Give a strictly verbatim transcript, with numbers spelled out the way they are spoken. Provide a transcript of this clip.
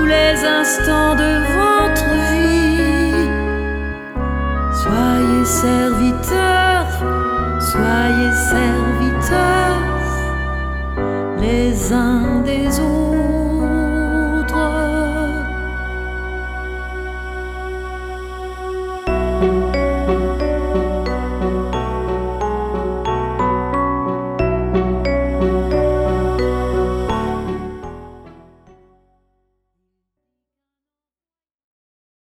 tous les instants de votre vie. Soyez serviteurs, soyez serviteurs les uns des autres.